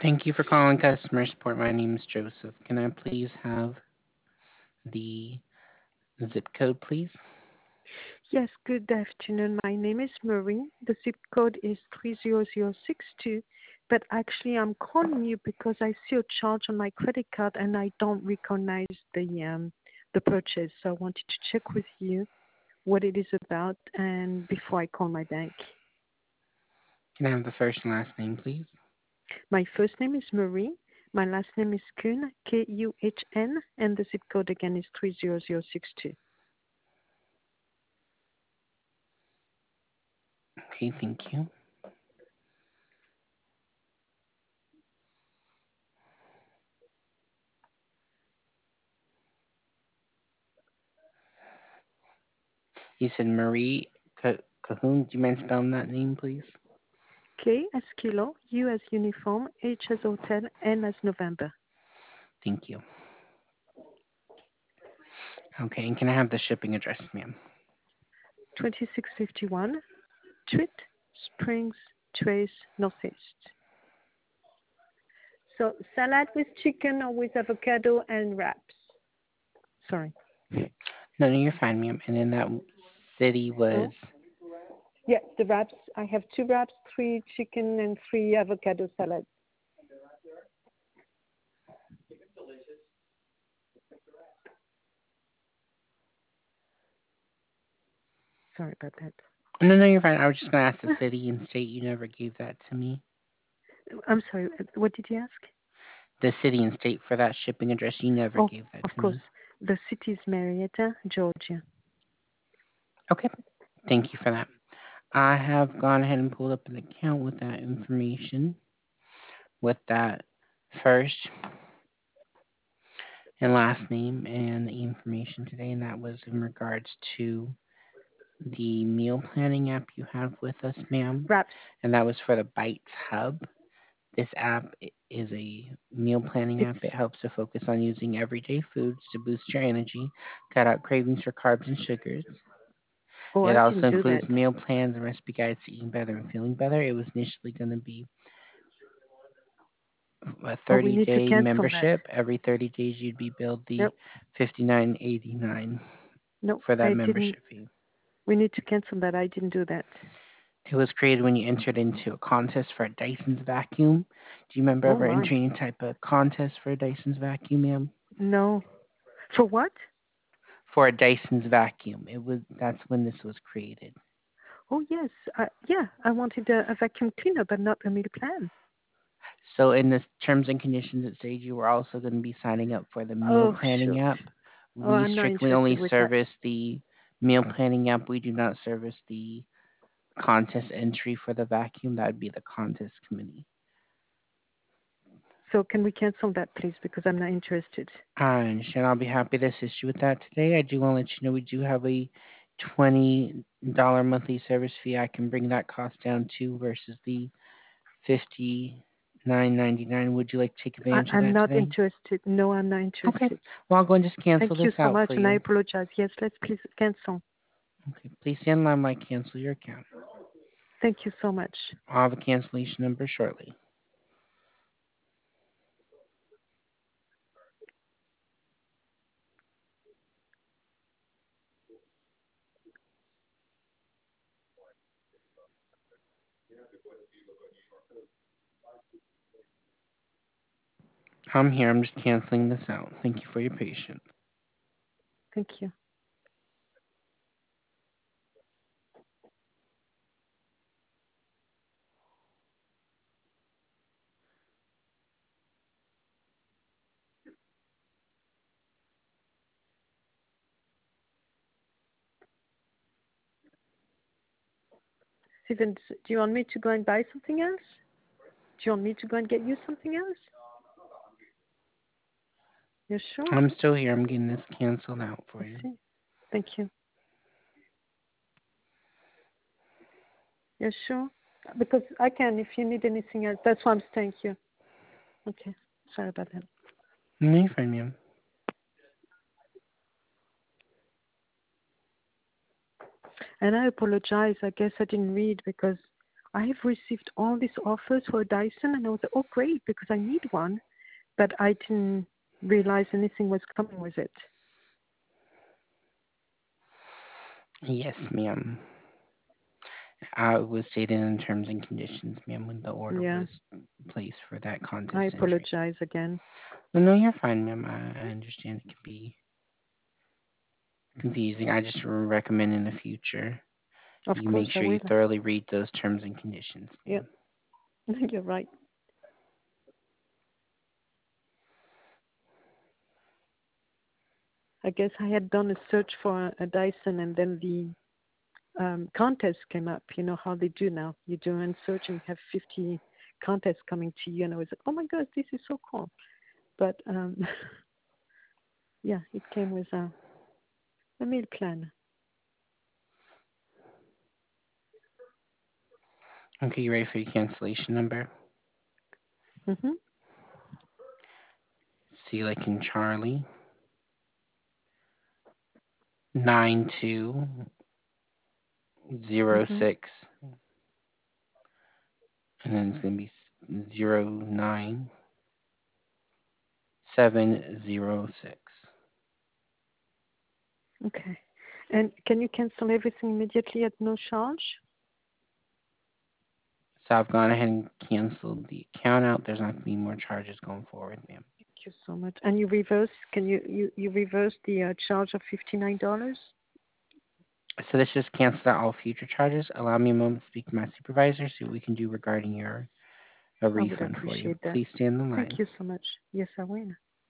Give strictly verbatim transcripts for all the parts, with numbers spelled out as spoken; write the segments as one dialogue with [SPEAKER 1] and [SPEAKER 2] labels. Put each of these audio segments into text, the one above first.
[SPEAKER 1] Thank you for calling customer support. My name is Joseph. Can I please have the zip code, please?
[SPEAKER 2] Yes, good afternoon. My name is Marie. The zip code is three zero zero six two, but actually I'm calling you because I see a charge on my credit card and I don't recognize the um, the purchase. So I wanted to check with you what it is about and before I call my bank.
[SPEAKER 1] Can I have the first and last name, please?
[SPEAKER 2] My first name is Marie. My last name is Kuhn, K U H N, and the zip code again is three zero zero six two.
[SPEAKER 1] Okay, thank you. You said Marie Ca- Cahoon. Do you mind spelling that name, please?
[SPEAKER 2] K as kilo, U as uniform, H as hotel, N as November.
[SPEAKER 1] Thank you. Okay, and can I have the shipping address, ma'am?
[SPEAKER 2] twenty-six fifty-one Tweed Springs Trace Northeast. So salad with chicken or with avocado and wraps. Sorry.
[SPEAKER 1] No, no, you're fine, ma'am. And then that city was.
[SPEAKER 2] No? Yeah, the wraps. I have two wraps, three chicken and three avocado salads. Sorry about that.
[SPEAKER 1] No, no, you're fine. I was just gonna ask the city and state. You never gave that to me.
[SPEAKER 2] I'm sorry. What did you ask?
[SPEAKER 1] The city and state for that shipping address. You never
[SPEAKER 2] Oh,
[SPEAKER 1] gave that
[SPEAKER 2] of
[SPEAKER 1] to
[SPEAKER 2] course.
[SPEAKER 1] me.
[SPEAKER 2] The city is Marietta, Georgia.
[SPEAKER 1] Okay, thank you for that. I have gone ahead and pulled up an account with that information, with that first and last name and the information today, and that was in regards to the meal planning app you have with us, ma'am,
[SPEAKER 2] Wraps.
[SPEAKER 1] and that was for the Bites Hub. This app is a meal planning
[SPEAKER 2] It's.
[SPEAKER 1] app. It helps to focus on using everyday foods to boost your energy, cut out cravings for carbs and sugars.
[SPEAKER 2] Oh,
[SPEAKER 1] It
[SPEAKER 2] I
[SPEAKER 1] also
[SPEAKER 2] didn't do
[SPEAKER 1] includes
[SPEAKER 2] that.
[SPEAKER 1] meal plans and recipe guides to eating better and feeling better. It was initially going to be a
[SPEAKER 2] Oh, we need to
[SPEAKER 1] thirty-day
[SPEAKER 2] cancel that.
[SPEAKER 1] membership. Every thirty days, you'd be billed the
[SPEAKER 2] Nope.
[SPEAKER 1] fifty-nine eighty-nine
[SPEAKER 2] No,
[SPEAKER 1] for that
[SPEAKER 2] I didn't.
[SPEAKER 1] membership fee.
[SPEAKER 2] We need to cancel that. I didn't do that.
[SPEAKER 1] It was created when you entered into a contest for a Dyson's vacuum. Do you remember
[SPEAKER 2] Oh
[SPEAKER 1] ever
[SPEAKER 2] my.
[SPEAKER 1] entering any type of contest for a Dyson's vacuum, ma'am?
[SPEAKER 2] No. For what?
[SPEAKER 1] For a Dyson's vacuum. It was that's when this was created.
[SPEAKER 2] Oh yes. Uh, yeah. I wanted a, a vacuum cleaner, but not a meal plan.
[SPEAKER 1] So in the terms and conditions, it says you were also going to be signing up for the meal
[SPEAKER 2] Oh
[SPEAKER 1] planning
[SPEAKER 2] shoot.
[SPEAKER 1] app.
[SPEAKER 2] Oh,
[SPEAKER 1] We
[SPEAKER 2] I'm not
[SPEAKER 1] strictly only
[SPEAKER 2] interested with that.
[SPEAKER 1] service the meal planning app. We do not service the contest entry for the vacuum. That would be the contest committee.
[SPEAKER 2] So can we cancel that, please? Because I'm not interested.
[SPEAKER 1] I understand. I'll be happy to assist you with that today. I do want to let you know we do have a twenty dollar monthly service fee. I can bring that cost down to versus the fifty nine ninety nine. Would you like to take
[SPEAKER 2] I,
[SPEAKER 1] advantage of
[SPEAKER 2] I'm
[SPEAKER 1] that
[SPEAKER 2] not
[SPEAKER 1] today?
[SPEAKER 2] interested. No, I'm not
[SPEAKER 1] Okay.
[SPEAKER 2] interested.
[SPEAKER 1] Well, I'll go and just
[SPEAKER 2] Thank
[SPEAKER 1] cancel this
[SPEAKER 2] you so
[SPEAKER 1] out
[SPEAKER 2] much,
[SPEAKER 1] for
[SPEAKER 2] and I
[SPEAKER 1] you.
[SPEAKER 2] apologize. Yes, let's please cancel.
[SPEAKER 1] Okay. Please stand in line while I cancel your account.
[SPEAKER 2] Thank you so much.
[SPEAKER 1] I'll have a cancellation number shortly. I'm here. I'm just canceling this out. Thank you for your patience.
[SPEAKER 2] Thank you. Steven, do you want me to go and buy something else? Do you want me to go and get you something else? You sure?
[SPEAKER 1] I'm still here. I'm getting this canceled out for
[SPEAKER 2] I
[SPEAKER 1] you.
[SPEAKER 2] see. Thank you. You sure? Because I can if you need anything else. That's why I'm staying here. Okay. Sorry about that.
[SPEAKER 1] No, you're fine, ma'am.
[SPEAKER 2] And I apologize. I guess I didn't read because I have received all these offers for a Dyson, and I was like, oh, great, because I need one, but I didn't realize anything was coming with it.
[SPEAKER 1] Yes, ma'am. Uh, it was stated in terms and conditions, ma'am, when the order
[SPEAKER 2] Yeah,
[SPEAKER 1] was placed for that
[SPEAKER 2] I
[SPEAKER 1] contest entry.
[SPEAKER 2] apologize again.
[SPEAKER 1] No, no, you're fine, ma'am. I, I understand it can be confusing. I just recommend in the future
[SPEAKER 2] Of
[SPEAKER 1] you
[SPEAKER 2] course,
[SPEAKER 1] make
[SPEAKER 2] I
[SPEAKER 1] sure you
[SPEAKER 2] will.
[SPEAKER 1] thoroughly read those terms and conditions,
[SPEAKER 2] Yeah,
[SPEAKER 1] ma'am.
[SPEAKER 2] you're right. I guess I had done a search for a Dyson, and then the um, contest came up. You know how they do now. You do a search and you have fifty contests coming to you, and I was like, oh my gosh, this is so cool. But um, yeah, it came with a, a meal plan.
[SPEAKER 1] Okay, you ready for your cancellation number?
[SPEAKER 2] Mm-hmm.
[SPEAKER 1] C like in Charlie. Nine two zero
[SPEAKER 2] Mm-hmm.
[SPEAKER 1] six, and then it's gonna be zero nine seven zero six.
[SPEAKER 2] Okay. And can you cancel everything immediately at no charge?
[SPEAKER 1] So I've gone ahead and canceled the account out. There's not going to be more charges going forward, ma'am.
[SPEAKER 2] Thank you so much. And you reverse? Can you you you reverse the uh, charge of fifty nine dollars?
[SPEAKER 1] So let's just cancel out all future charges. Allow me a moment to speak to my supervisor, see what we can do regarding your a
[SPEAKER 2] I would
[SPEAKER 1] refund for you.
[SPEAKER 2] appreciate that.
[SPEAKER 1] Please stay on the
[SPEAKER 2] Thank
[SPEAKER 1] line.
[SPEAKER 2] you so much. Yes, I will.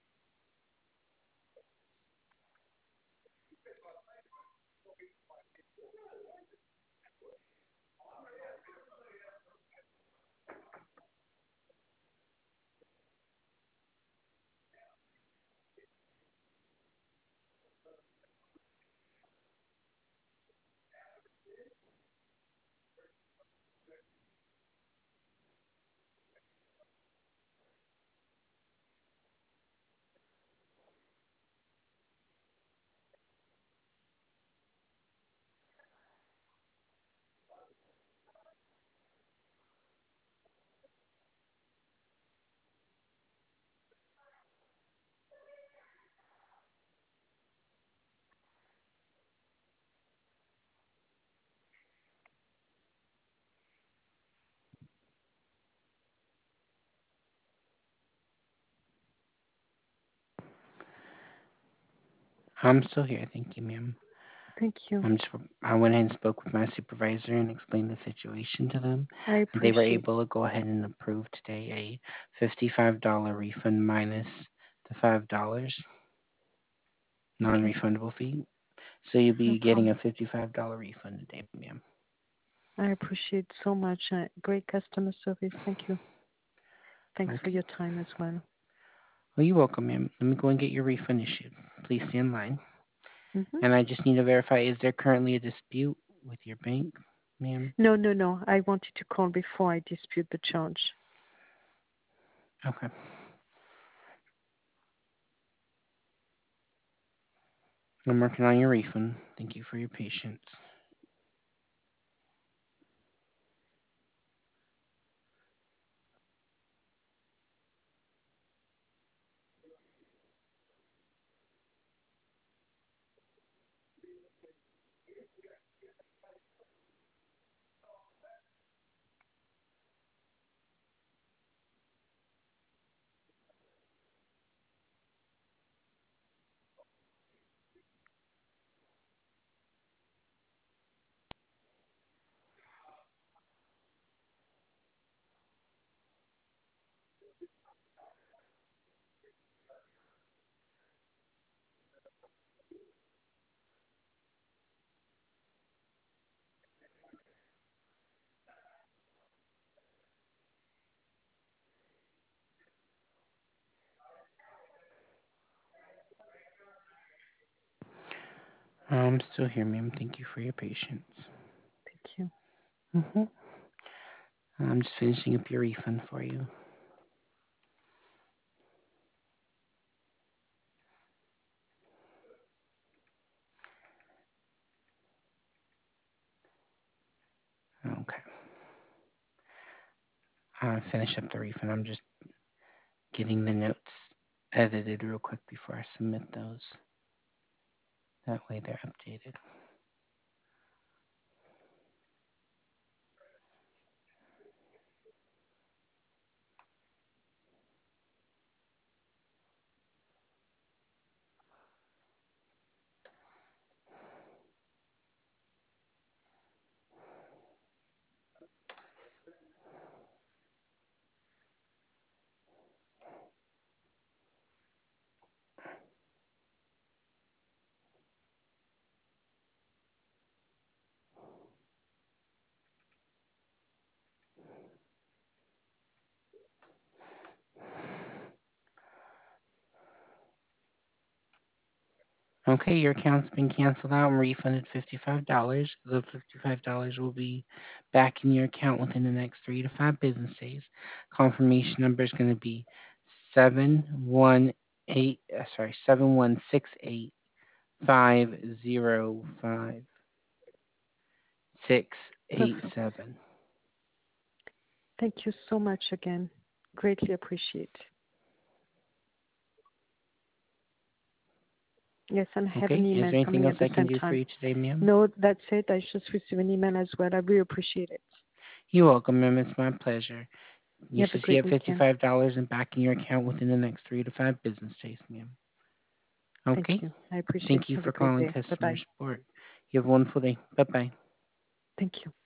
[SPEAKER 1] I'm still here. Thank you, ma'am.
[SPEAKER 2] Thank you.
[SPEAKER 1] I'm just, I went ahead and spoke with my supervisor and explained the situation to them.
[SPEAKER 2] I
[SPEAKER 1] And they were
[SPEAKER 2] appreciate.
[SPEAKER 1] able to go ahead and approve today a fifty-five dollars refund minus the five dollars
[SPEAKER 2] Okay,
[SPEAKER 1] non-refundable fee. So you'll
[SPEAKER 2] no
[SPEAKER 1] be getting
[SPEAKER 2] problem.
[SPEAKER 1] a fifty-five dollars refund today, ma'am.
[SPEAKER 2] I appreciate so much. Uh, great customer service. Thank you. Thanks for
[SPEAKER 1] Okay.
[SPEAKER 2] your time as well.
[SPEAKER 1] Well, you're welcome, ma'am. Let me go and get your refund issued. Please stay in line.
[SPEAKER 2] Mm-hmm.
[SPEAKER 1] And I just need to verify, is there currently a dispute with your bank, ma'am?
[SPEAKER 2] No, no, no. I wanted to call before I dispute the charge.
[SPEAKER 1] Okay. I'm working on your refund. Thank you for your patience. I'm still here, ma'am. Thank you for your patience.
[SPEAKER 2] Thank you.
[SPEAKER 1] hmm I'm just finishing up your refund for you. Okay. uh, finish up the refund. I'm just getting the notes edited real quick before I submit those. That way they're updated. Okay, your account's been canceled out and refunded fifty-five dollars. The fifty-five dollars will be back in your account within the next three to five business days. Confirmation number is going to be seven one eight, uh, sorry, seven one six eight five zero five six eight
[SPEAKER 2] Perfect.
[SPEAKER 1] seven.
[SPEAKER 2] Thank you so much again. Greatly appreciate. Yes, and I have
[SPEAKER 1] Okay,
[SPEAKER 2] an
[SPEAKER 1] is
[SPEAKER 2] email
[SPEAKER 1] there anything
[SPEAKER 2] coming at
[SPEAKER 1] else
[SPEAKER 2] the
[SPEAKER 1] I can
[SPEAKER 2] same
[SPEAKER 1] do for
[SPEAKER 2] time.
[SPEAKER 1] you today, ma'am?
[SPEAKER 2] No, that's it. I just received an email as well. I really appreciate it.
[SPEAKER 1] You're welcome, ma'am. It's my pleasure. You
[SPEAKER 2] You have a
[SPEAKER 1] should see
[SPEAKER 2] great
[SPEAKER 1] it
[SPEAKER 2] weekend.
[SPEAKER 1] fifty-five dollars and back in your account within the next three to five business days, ma'am.
[SPEAKER 2] Thank
[SPEAKER 1] Okay?
[SPEAKER 2] you. I appreciate it.
[SPEAKER 1] Thank you
[SPEAKER 2] Have a
[SPEAKER 1] for
[SPEAKER 2] great
[SPEAKER 1] calling
[SPEAKER 2] day.
[SPEAKER 1] customer
[SPEAKER 2] Bye-bye.
[SPEAKER 1] support. You have a wonderful day. Bye bye.
[SPEAKER 2] Thank you.